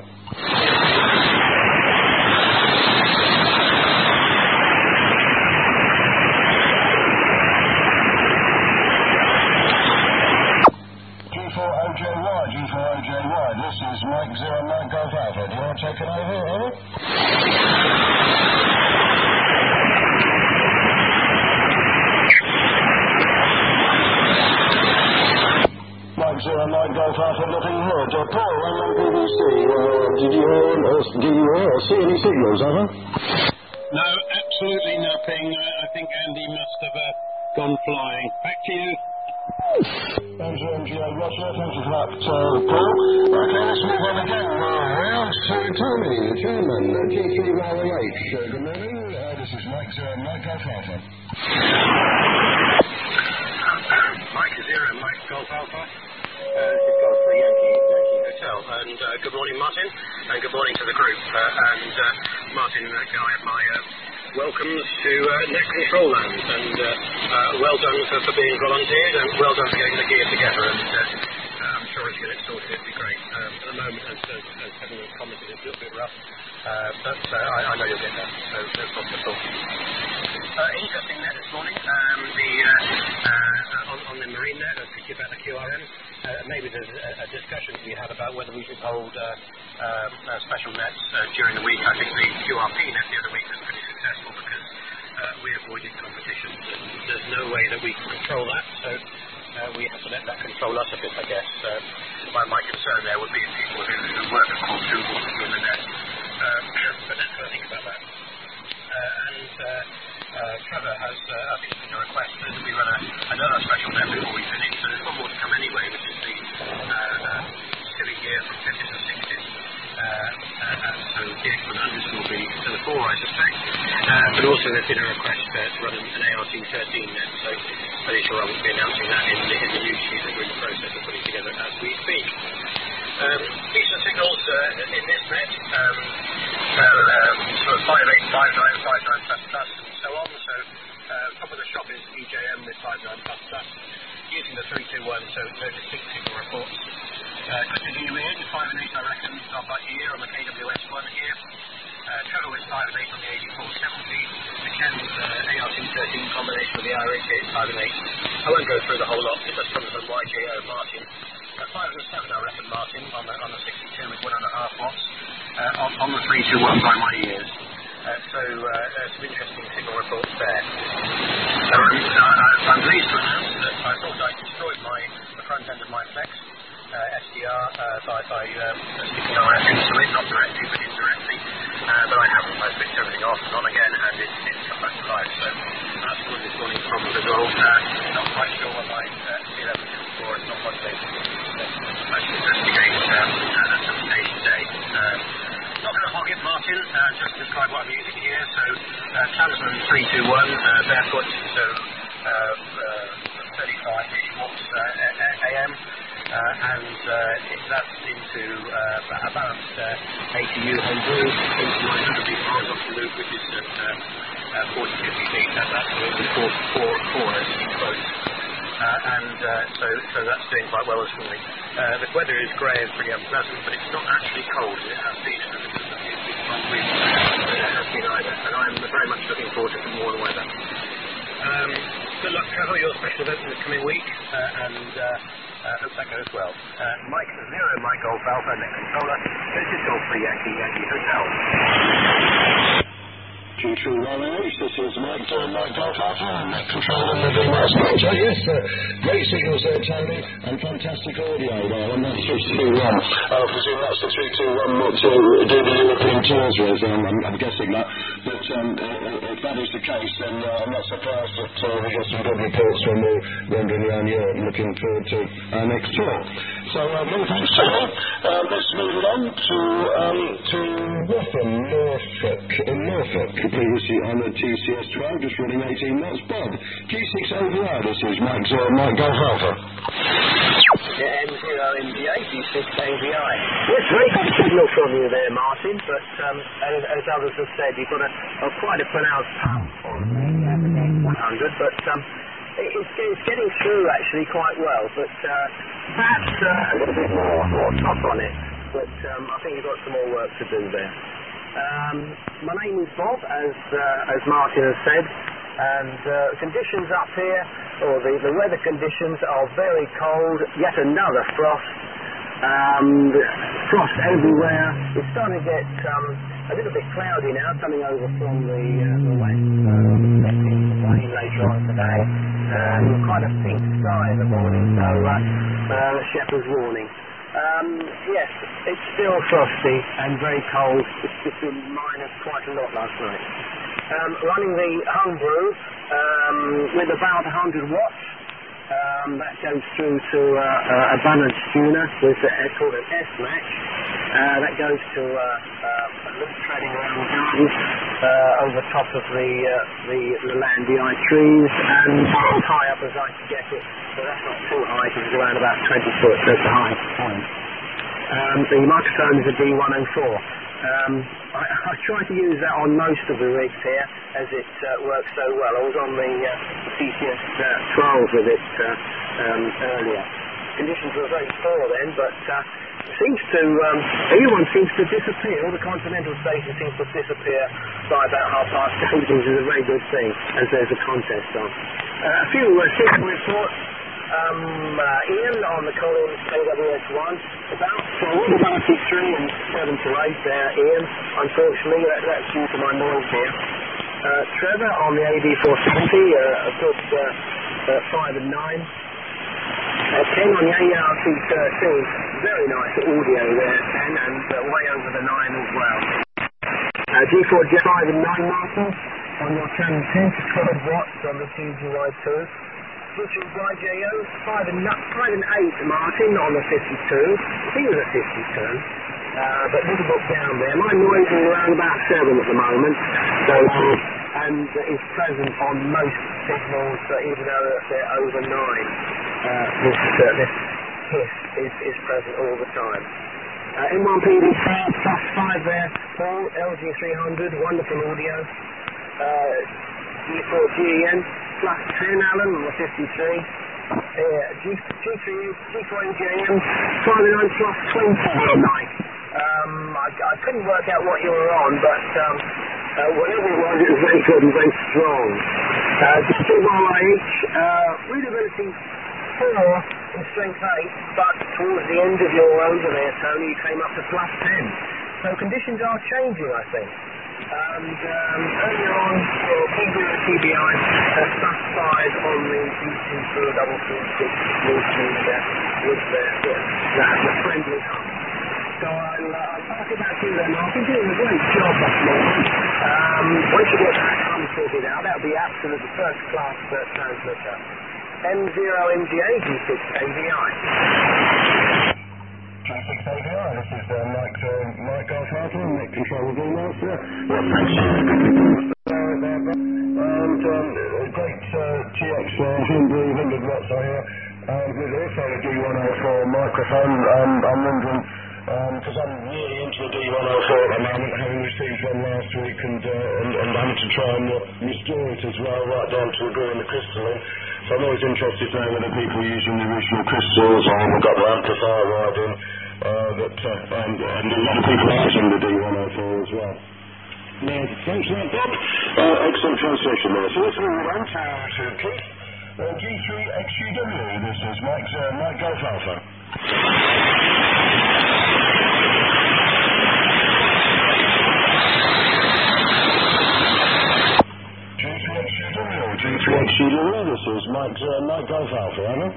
G four O J Y, G four O J Y. This is Mike Zero Mike Golf Alpha. Do you want to take it over, over? Mike Zero Mike Golf Alpha looking good. Uh, Paul, I'm on B B C. Uh, did you hear or did you hear or see any signals, uh-huh?
No, absolutely nothing. Uh, I think Andy must have uh, gone flying. Back to you.
M G M G A, Roger, thank you for that, uh, Paul. Okay, let's move on again. Uh, round to Tony, the chairman, uh, G three R O H. Uh, good morning, uh, this is Mike Zero, Mike Golf Alpha.
Mike Zero, Mike Golf Alpha. Uh, this is Golf for Yankee, Yankee Hotel. And uh, good morning, Martin, and good morning to the group. Uh, and uh, Martin, uh, can I have my uh, welcomes to uh, Net Control Land, and uh, uh, well done for, for being volunteered, and well done for getting the gear together. And uh, uh, I'm sure as you get it sorted, it'll be great. Um, at the moment, as, as, as Kevin has commented, it's a little bit rough, uh, but uh, I, I know you'll get there, so no problem at all. Uh, interesting net this morning, um, the, uh, uh, on, on the marine net, uh, thinking about the Q R M, uh, maybe there's a, a discussion to be had about whether we should hold uh, uh, uh, special nets uh, during the week. I think the Q R P net the other week was pretty successful because uh, we avoided competitions, and there's no way that we can control that, so uh, we have to let that control us a bit, I guess. Uh, my, my concern there would be people who, who work at Cork who want to swim the net, um, but let's have a think about that. Uh, and uh, uh, Trevor has, uh, I think, a request that we run a, another special net before we finish, so there's one more to come anyway, which is the uh, uh, silly gear from fifties and sixties. Uh, uh, and so the X one hundreds will be to the fore, I suspect. Uh, but also there's been a request uh, to run an A R T thirteen net, so I'm pretty sure I will be announcing that in the, in the news sheet that we're in the process of putting together as we speak. Um, decent signals uh, in this net, um, uh, um, sort of five eight, five nine, five nine plus plus, and so on. So uh, top of the shop is E J M with five nine plus plus, using the three two one, so no distinct signal reports. Uh, continuing in, five and eight I reckon, start by here on the K W S one here. Uh, Trevor with five and eight on the eighty-four seventy. McKenn's uh, A R T thirteen combination with the I R H eight, five and eight. I won't go through the whole lot, it just comes from Y J O Martin. Uh, five and seven I reckon, Martin, on the, on the sixty-two with one and a half watts. Uh, on, on the three two one by my ears. Uh, so uh, uh, some interesting signal reports there. Um, uh, I'm pleased to announce that I thought I destroyed my, the front end of my Flex. Uh, S D R uh, by, by um, sticking R F into it, not directly but indirectly, uh, but I haven't. I switched everything off and on again, and it's, it's come back to life. So that's one of this morning's problems as well. Uh, not quite sure what my uh, C eleven is for. It's not what they I should investigate um, at some stage today. Uh, not going to hog it, Martin. Uh, just to describe what I'm using here. So uh, Talisman three two one uh, barefoot, so uh, uh, thirty-five-ish watts uh, A M. Uh, and uh, if that's into uh, a balanced uh, A T U homebrew, into nine hundred feet horizontal loop, which is at uh, uh, forty to fifty feet, that, that's the four, four, four as in quotes. Uh, and uh, so, so that's doing quite well this morning. Uh, the weather is grey and pretty unpleasant, but it's not actually cold, as it has been in the middle of the long week. It has been either, and I'm very much looking forward to some warm weather. Um, good luck, Trevor, your special event in the coming week, uh, and uh, uh, hope that goes well. Uh, Mike Zero, Mike Golf Alpha, Net Controller. This is Golf for Yankee, Yankee Hotel.
G three R O H, this is Mike, uh, Mike Golf Alpha, Net Controller, the Vimas Manager. Yes, uh, great signals there, Tony, and fantastic audio there on that three two one. I presume that's the three two one what to do the European tours with, um, I'm, I'm guessing that. But um, if that is the case, then uh, I'm not surprised that uh, we get some good reports when we're wandering around Europe looking forward to our next tour. So, uh, many thanks, Tony. Uh, let's move on to, um, to Wrotham, Norfolk, in Norfolk. Previously on the T C S twelve, just running eighteen knots. Bob, G six O V R, this is Mike Zero, Mike Golf Alpha.
Yeah, M zero M G A, G six A V I. Yes, very good signal from you there, Martin, but um, as, as others have said, you've got a, a quite a pronounced pump on the one hundred, but um, it, it's, it's getting through actually quite well, but uh, perhaps uh, a little bit more, more top on it, but um, I think you've got some more work to do there. Um, my name is Bob, as uh, as Martin has said, and uh, conditions up here, or the, the weather conditions are very cold, yet another frost, um, frost everywhere. It's starting to get um, a little bit cloudy now, coming over from the, uh, the west, so expecting rain later on today, and quite a pink sky in the morning, so uh, uh, shepherd's warning. Um, yes, it's still frosty and very cold. It's just been minus quite a lot last night. um, running the homebrew um, with about one hundred watts. Um, that goes through to uh, uh, a balance tuner with uh, called an S-match. Uh, that goes to uh, uh, a loop threading around the garden uh, over top of the uh, the Lelandii trees, and as high up as I can get it. So that's not too high, because it's around about twenty foot. That's the highest point. Um, the microphone is a D one oh four. Um, I, I try to use that on most of the rigs here, as it uh, works so well. I was on the uh, C C S twelve with it uh, um, earlier. Conditions were very poor then, but uh, seems to um, everyone seems to disappear. All the continental station seems to disappear by about half past eight, which is a very good thing, as there's a contest on. Uh, a few uh, simple reports. Um, uh, Ian on the Collins A W S one, about Willabarty three and seven to eight there, Ian. Unfortunately, that, that's due to my noise here. Uh, Trevor on the A D four seventy, uh, a good uh, uh, five and nine. Uh, Ken on the A R C thirteen, very nice audio there, Ken, and uh, way over the nine as well. Uh, G four J five and nine, Martin, on your channel ten to twelve watts on the T G Y two. Richard Y J O, five and, five and eight, Martin, on the fifty-two. I think it was a fifty-two. Uh, but a little bit down there. My noise is around about seven at the moment. So, um, and uh, is present on most signals, uh, even though they're over nine. Uh, this, uh, this hiss is, is present all the time. Uh, M one P D plus five there, Paul, L G three hundred, wonderful audio. Uh, G four G N. Plus ten, Alan, on the fifty-three. Uh, G, G3, G four N J M, five and nine plus twenty on night. Um, I, I couldn't work out what you were on, but um, uh, whatever it was, it was very good and very strong. Uh, G two Y H, uh, readability four and strength eight, but towards the end of your over there, Tony, you came up to plus ten. So conditions are changing, I think. And um, earlier on, for P B and T B I, uh, plus five on the G two four double three six with the, uh, with the, uh, that, the friendly hum. So I'll, uh, I'll pass it back to you then, Mark. You're doing a great job this morning. Um, once you get that hum sorted out, that'll be absolutely first class uh, transmitter. M zero M G A G six A V I.
G six A V I, this is uh, Mike, uh, Mike Goldharter, Mike Control with emails here. Well, thanks and um, a great uh, T X uh, one hundred watts I hear, and with also a D one oh four microphone. um, I'm wondering, because um, I'm really into the D one oh four at the moment, having received one last week, and, uh, and, and having to try and uh, restore it as well, right down to agreeing the crystalline. So I'm always interested to know whether people are using the original crystals, or we've got the amplifier riding, uh, that, uh, and, and a lot of people are using the D one oh four as well. Now, thanks for that, Bob. Uh, excellent translation there. So let's move on to, to Keith. Uh, G three X U W, this is Mike's, uh, Mike Golf Alpha. G three X U W, G three X U W, this is Mike's, uh, Mike Golf Alpha, Anna.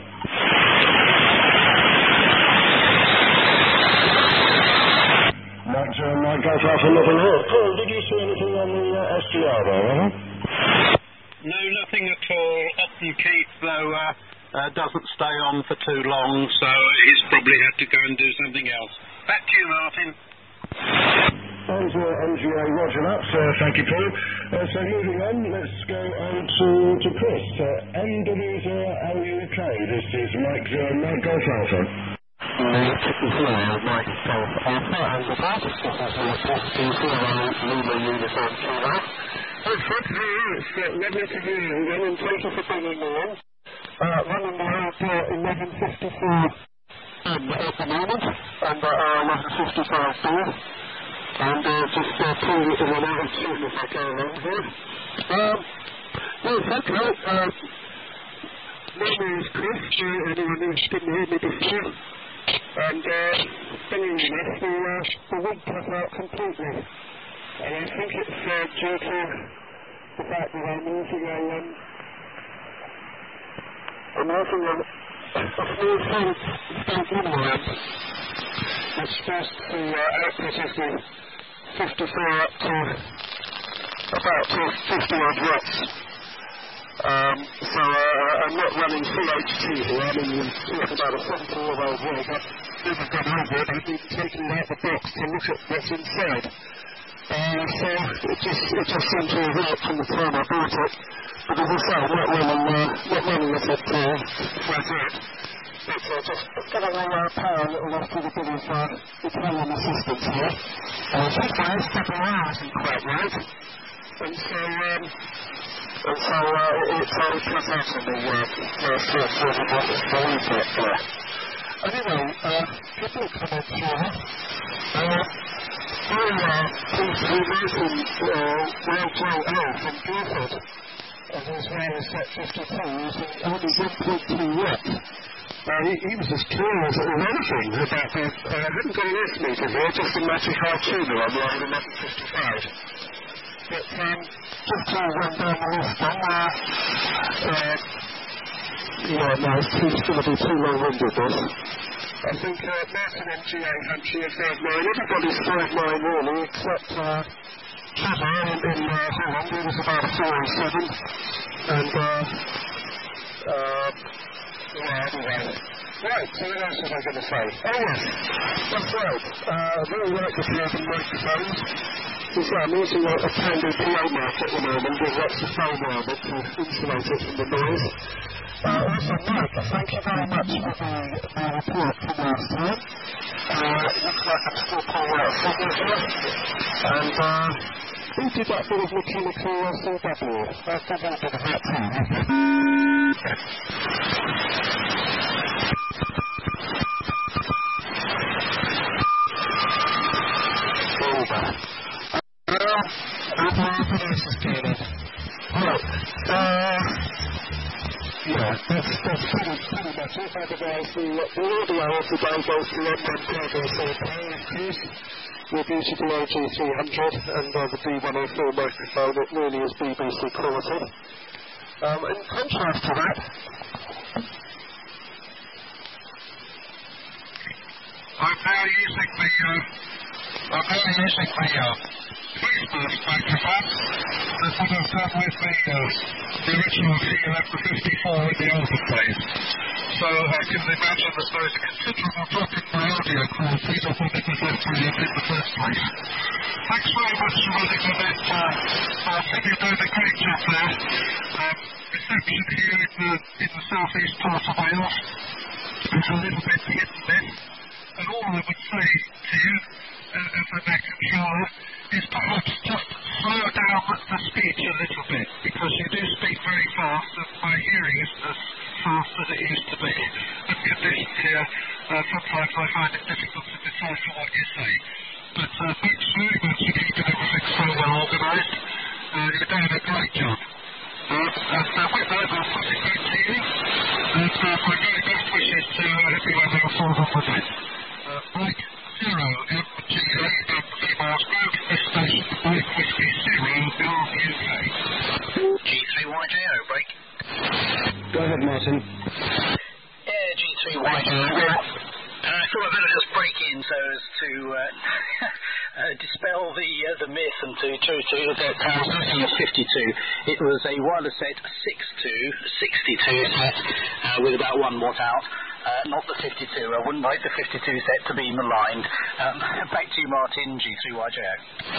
Mike's, uh, Mike Golf Alpha, nothing here. Paul, did you see anything on the uh, S G R there, Anna?
No, nothing at all. Often Keith, though, uh, uh, doesn't stay on for too long, so he's probably had to go and do something else. Back to you, Martin.
And uh, M G A, roger that, uh, thank you, Paul. Uh, so moving on, let's go on to, to Chris. Uh, M W zero L U K, this is Mike, uh, Mike Golf Alpha.
Hello, Mike Golf Alpha, and the fastest is zero Lima Uniform Kilo. It's good to hear you. It's uh, lovely to hear you again, and thank you for bringing me in. Uh, running behind uh, eleven fifty-four um, at the moment, and uh, eleven fifty-five B. And uh, just uh, pull it in and out as soon as I go along here. Um, well, thank you. Uh, my name is Chris, uh, anyone who didn't hear me before. And uh, bringing this, the, uh, the wig cut out completely. And I think it's uh, due to the fact that I'm using a, um, I'm using a, a small state minimum, which supposed to uh, output as the fifty-four up to
about fifty odd watts. Um, so uh, I'm not running full H T here. I mean, it's about a seventy-four-year-old rig. I've never gone over it. I've been taking it out the box to look at what's inside. Uh, so it just it just seemed to have worked from the time I bought it. But as I say, I'm not running, uh, not running it at uh, flat out. It's uh, just got a little uh, power little left with a bit of uh, Italian assistance here. Uh, so far, stepping around isn't quite right. And so, um, and so uh, it's only cut out on the uh, first sort of what is going to it there. Anyway, uh, couple of comments here. Uh, very uh, pleased to be meeting uh, Will Joe L from Guildford. And his rail is set fifty-two, using only one point two watts. Uh, he, he was as clear as anything about the, uh, I haven't got an estimator here, just a magic hard tuner on line eleven fifty-five. But, um, just to run down the list on, uh, uh, yeah, no, it's, too, it's going to be too long-winded, this. I think, uh, Martin M G A had G F five nine, everybody's five nine really, except, uh, Trevor in, in uh, Holland, he was about a four oh seven, and, uh, uh, yeah, anyway. Right, so what else was I going to say? Oh, yes, that's right. Uh, very right with the open microphones. So I'm using a, a Tandy P A mic at the moment with lots of foam around it to insulate it from the noise. Uh, also, Mike, thank you very much for the, the report from last time. Uh, it looks like I'm still pulling out a signal here. And, uh, who did that bit of mechanical uh, C W? I've done a bit of that too. Yeah, that's, that's pretty, pretty much it. Otherwise, the, the audio of the day goes to London Cargo Power Increase, the beautiful O G three hundred, and uh, the B one oh four microphone. It really is B B C quality. Um, in contrast to that,
I'm now using the, uh, I'm now using the, uh, Facebook's microphone, as what I've done with the, uh, the original C eleven fifty-four in the older days. So I can imagine that there is a considerable drop in my audio quality of what it was left brilliant in the first place. Thanks very much for running on it. Uh, I think you're doing a great job there. Um, reception here in the, in the southeast part of Wales is a little bit hit and miss. And all I would say to you, uh, as a Mac controller, is perhaps just slow down the speech a little bit, because you do speak very fast and my hearing isn't as fast as it used to be. And conditions here, uh, sometimes I find it difficult to decipher what you say. But uh, thanks very much for keeping everything so well organised. Uh, you're doing a great job. Uh, and uh, with that, I'll put it back to you. And uh, my very best wishes to uh, everyone who falls on the net. Uh, Mike Zero M G A and Females Group, this station, Mike Whiskey Zero, North U K.
G three Y J O, break.
Go ahead, Martin.
Yeah, G three Y J O. Uh, I thought I'd better just break in so as to uh, uh, dispel the uh, the myth and to to to that I was looking at fifty-two. It was a wireless set six two sixty-two set uh, with about one watt out. Uh, not the fifty-two. I wouldn't like the fifty-two set to be maligned. Um, back to you, Martin, G three Y J O.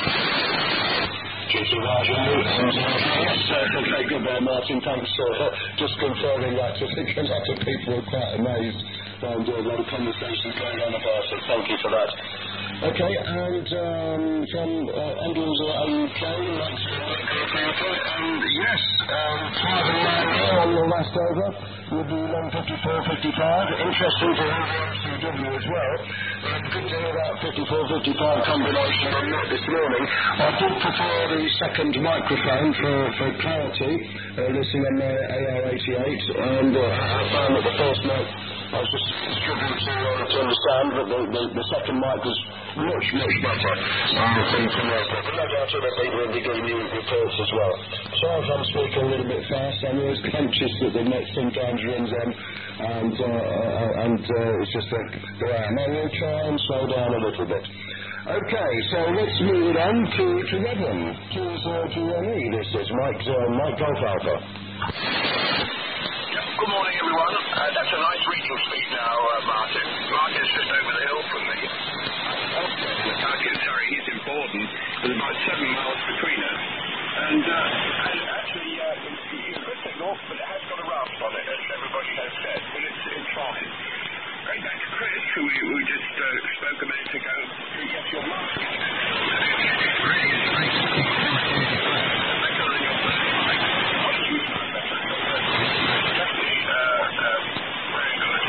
G three Y J O. Yes, uh, okay, good there, Martin. Thanks for uh, just confirming that. I think a lot of people were quite amazed and uh, a lot of conversations going on about it. Thank you for that. Okay, and um, from uh, Andrews uh, U K, and yes, um, five and nine here on the last over with the one fifty-four fifty-five. Interesting to hear the M C W as well. Uh, good to hear that fifty-four fifty-five combination on that this morning. I did prefer the second microphone for, for clarity, uh, listening on my A R eighty-eight, and uh, I found that the first mic I was just struggling to, uh, to understand, but the, the, the second mic was much, much better. I think from there. But no doubt other people will be giving you reports as well. So if I'm speaking a little bit fast, I'm always conscious that the net sometimes runs on, and, uh, uh, and uh, it's just the way I am. I will try and slow down a little bit. Okay, so let's move it on to, to Redmond. To, uh, to M E, this is Mike, uh, Mike Golf Alpha.
Good morning, everyone. Uh, that's a nice reading speed now, uh, Martin. Martin's just over the hill from me. The target, sorry, is important. There's about seven miles between us. And, uh, and actually, uh, it's, it's a good signal, but it has got a raft on it, as everybody has said. But it's, it's fine. Going back to Chris, who we, we just uh, spoke a minute ago, who gets your mask. It's really is great. Better than your first mic. What did you find better than your first mic? Definitely, uh, uh, very good.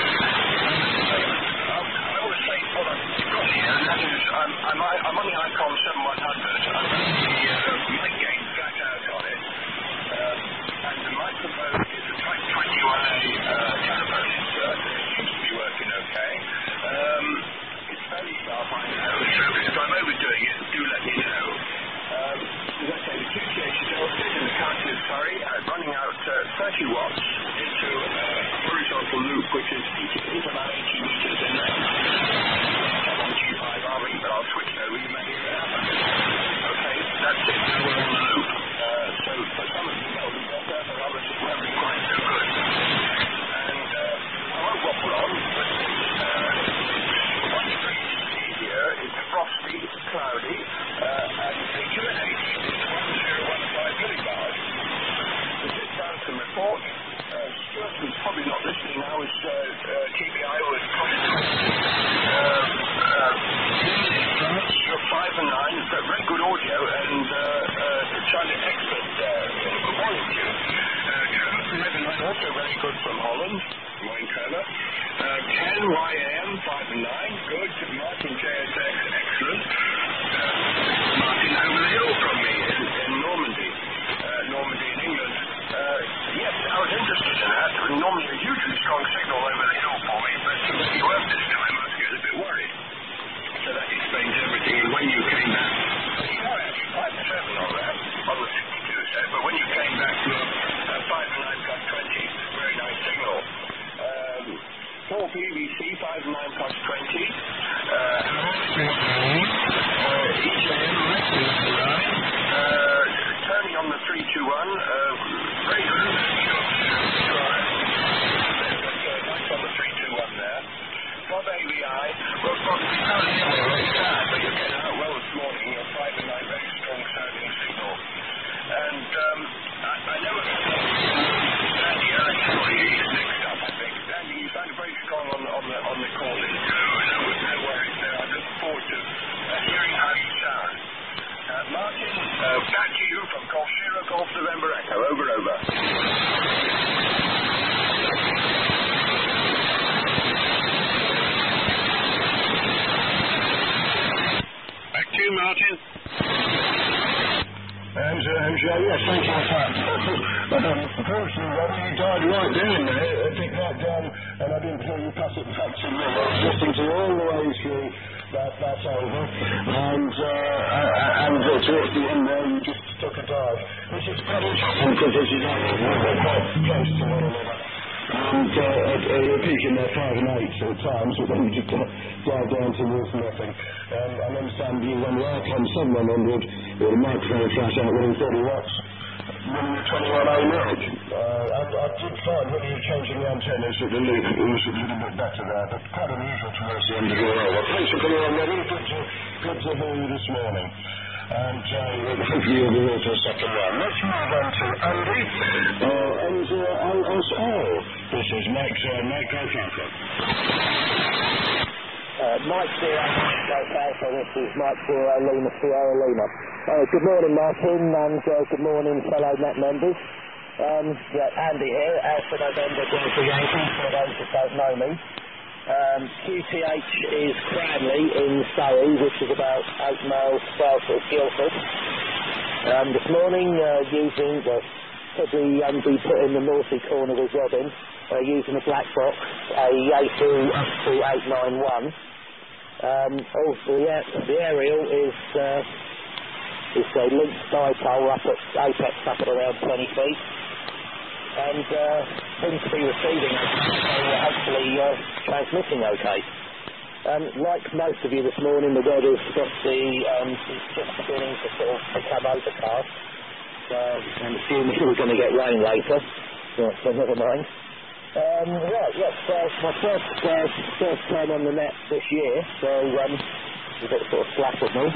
Um, I always say what I've got here, and that is, I'm, I'm, I'm on the Icon seven one hundred. I've got the uh, mic gain flat out on it. Um, and the microphone is a Type twenty-one A uh, telephone insert. It seems to be working okay. Um, it's fairly sharp, I know, so if I'm overdoing it, do let me know. Um, as I say, the Q T H itself is in the county of Surrey, uh, running out uh, thirty watts into a horizontal loop, which is, is about eighty metres in length. I'm on G five R E, but I'll switch over, you may hear it happen. Okay, that's it, now we're on the loop. Uh, so for some of you, that'll be better, for others it won't be quite so good. And uh, I won't waffle on, but uh, what you see here is frosty, cloudy, uh, and the humidity is one zero one five millibars. The sit down some report. Uh, Stuart, who's probably not listening now, is uh, uh, T B I, who is uh, uh, five and nine, but very good audio, and uh, uh, it sounded excellent. Uh, good morning to you. Uh, Trevor from Lebanon, also very good from Holland. Good morning, Trevor. Uh, ten Y M, five and nine, good. Martin J S X, excellent. Uh, Martin over the hill from me in, in Normandy, uh, Normandy in England. Uh, yes, I was interested in that. Normally a hugely strong signal over the hill for me, but uh, you weren't this time. I was getting a bit worried. So that explains everything. And when you came back, you were actually five and seven on that, on the sixty-two set, but when you came back to a, a five and nine plus twenty, very nice signal. Um, four P V C, five and nine plus twenty. Uh, uh, E J M, uh, turning on the three two one, uh, very good. Nice on the three two one there. Bob A V I, well, Bob, you're very sad, but you're getting out well this morning. You're five and nine, very strong sounding signal. And um, I, I know it's Andy Electory is next up, I think. Andy, you sounded very strong on, on the on the calling, so no, no worries there. I'm looking forward to uh, hearing how you sound. Uh, Martin, uh, back to you from Golf Sierra Golf November Echo. Over, over.
Back to you, Martin.
And, uh, and uh, yes, thank you for that. um, unfortunately, Robbie, you died right down there. I picked right down, and I didn't hear you pass it back to me. I was listening to you all the way through that, that's over. And, uh, and uh, towards the end there, you just took a dive. Which is quite interesting, because as you know, we're quite close to one another. And uh, at, at a peak in there, five and eight at times, but then you just uh, dive down towards nothing. Um, I understand you run the Icon seven one hundred with a microphone flash out running thirty watts, running the twenty-one A mic. Uh, I, I did find when you were changing the antennas at the loop, it was a little bit better there, but quite unusual towards the end of your roll. Well, thanks for coming on, Robin. Good to, good to hear you this morning. And uh, hopefully you'll be here for a second round. Let's move on to Andy. Uh, and uh, L S O. This is Mike, uh, Mike Golf Alpha.
Uh, Mike Zero, Golf Alpha. This is Mike Zero, Lima Sierra Lima. Uh, good morning, Martin, and uh, good morning, fellow net members. Um, yeah, Andy here, Alpha November Delta Yankee, for those that don't know me. Um, Q T H is Cranley in Surrey, which is about eight miles south of Guildford. Um, this morning, uh, using, well, probably um, be put in the Northie corner with Robin, uh, using a black box, a Yaesu up to eight nine one. Um, also, the, the aerial is uh, is a linked dipole up at apex up at around twenty feet. And uh, seems to be receiving, so uh, hopefully uh, transmitting okay. Um, like most of you this morning, the weather's got the, um, just beginning to sort of become overcast. So I'm assuming we're going to get rain later. So, so never mind. Um, right, yes, so it's my first, uh, first time on the net this year, so um, it's a bit sort of slack with me.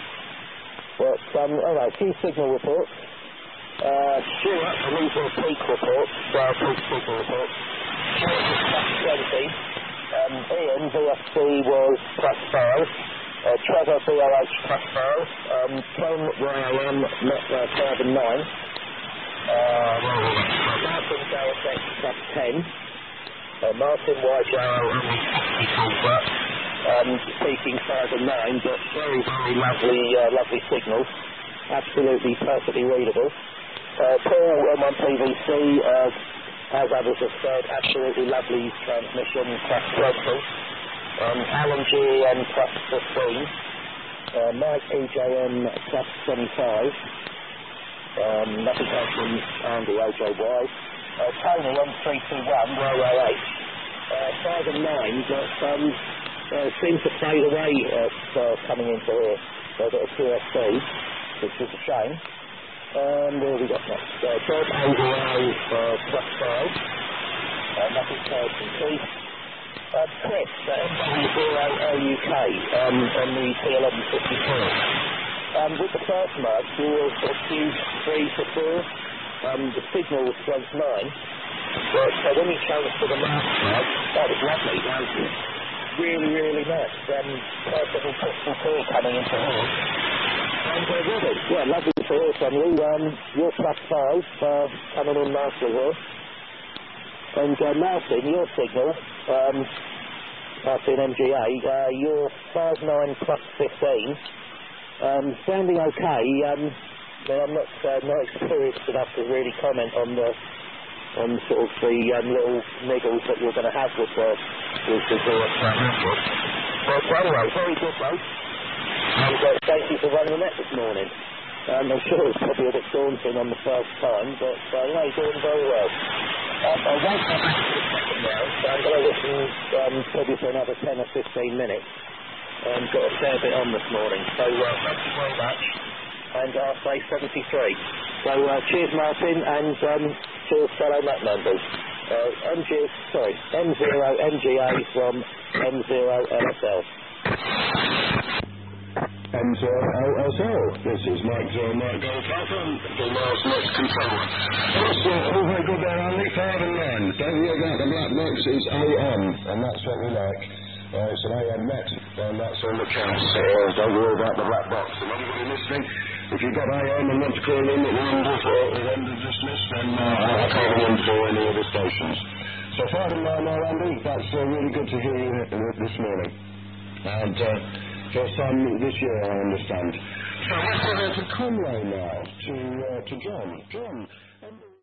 But, um, anyway, a few signal reports. Uh, Stuart, and these are peak reports, uh, peak signal reports. Stuart was plus twenty. Um, Ian, V F C was plus five. Uh, Trevor, B O H plus five. Um, Tom, Y O M, uh, five and nine. Uh, Martin, J S X plus ten. Uh, Martin, Y J O, only sixty-two, but um, peaking five and nine, but very, very lovely, uh, lovely signals. Absolutely perfectly readable. Uh, Paul, M one P V C, uh, as others have said, absolutely lovely transmission, plus twenty. Um, Alan G M plus fifteen. Uh, Mike E J M plus twenty-five. Um, nothing else from Andy O J Y. Uh, Tony M three two one, Y Y H. Uh, five and nine, but um, uh, seems to fade away at uh, coming into here. So I've got a Q S C, which is a shame. Um, where have we got next? Uh, Bob O V O uh, plus five. Uh, nothing heard from Keith. Uh, Chris, uh, M W zero L U K um, on the T eleven fifty-four. Um, with the first merge, we were sort of Q three to four. Um, the signal was close nine. But uh, when we changed to the last merge, that was lovely. That was really, really nice. Um, perfectly crystal clear coming into here. And uh, Robert, yeah, lovely to hear from you. Um, you're plus five, uh, coming in nicely here. And uh, Martin, your signal, um, Martin M G A, uh, you're five nine plus fifteen. Um, sounding okay. Um, well, I'm not uh, not experienced enough to really comment on the on sort of the um, little niggles that you're going to have with the with the Zero network. But anyway, very good, mate. And uh, thank you for running the net this morning. Um, I'm sure it's probably a bit daunting on the first time, but uh, you know, you're doing very well. Um, I won't go back to the second now, so I'm going to listen um, probably for another ten or fifteen minutes. Um, got a fair bit on this morning, so uh, thank you very much. And I'll say seventy-three. So uh, cheers, Martin, and um, cheers, fellow net members. Uh, M G, sorry, M zero M G A from M zero L S L.
M zero L S L. This is Mike Zero Mike Golf Alpha, the last net controller. Also, all very good there, Andy. Five and nine. Don't forget that the black box is A M, and that's what we like. Uh, it's an A M net, and that's all that counts. So uh, don't worry about the black box. And anybody listening, if you've got A M and want to call in at the end of, uh, the end of this list, then uh, I'll call in for any of the stations. So five and nine now, Andy. That's uh, really good to hear you uh, this morning. And uh, first time this year, I understand. So let's go over to Conway now, to, uh, to John. John,